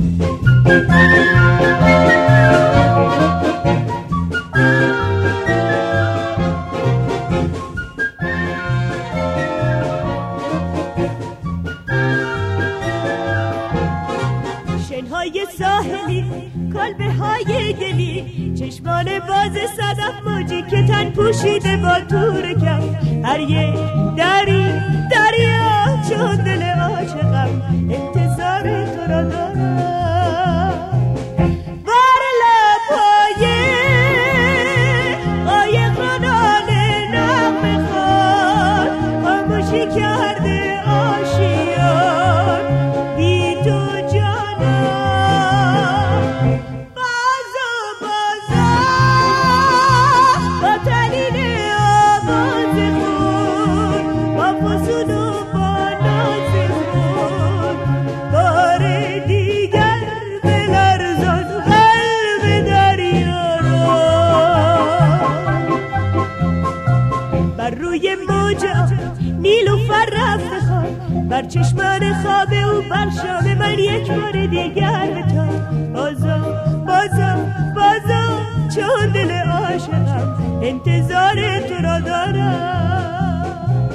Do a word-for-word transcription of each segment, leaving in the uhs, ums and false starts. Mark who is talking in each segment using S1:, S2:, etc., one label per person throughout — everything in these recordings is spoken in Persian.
S1: شنهای ساحلی، کلبه های گلی، چشمان باز صدف موجی که تن پوشیده با تور کف، هر یک دری دریا چون دل عاشقم انتظار تو را دارم. بر لبهای قایق رانان نغمه خوان خاموشی کرده آشیان بی تو بر چشمان خواب او بر شام من یک بار دیگر بتا بازم بازم بازم چون دل عاشقم انتظار تو را دارم.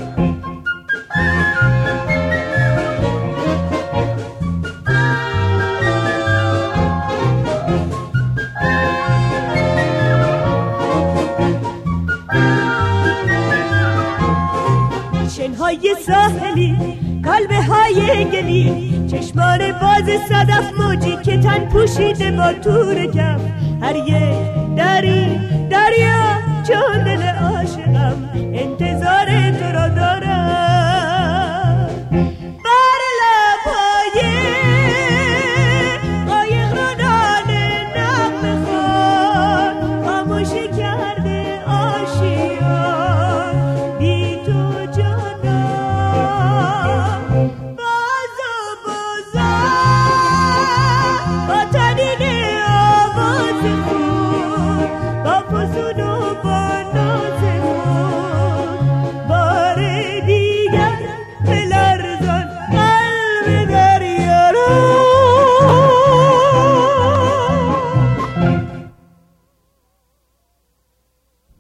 S1: شنهای ساحلی، کلبه های گلی، چشمان باز صدف موجی که تن پوشیده با تور کف، هر یک دری دریا چون دل عاشقم انتظار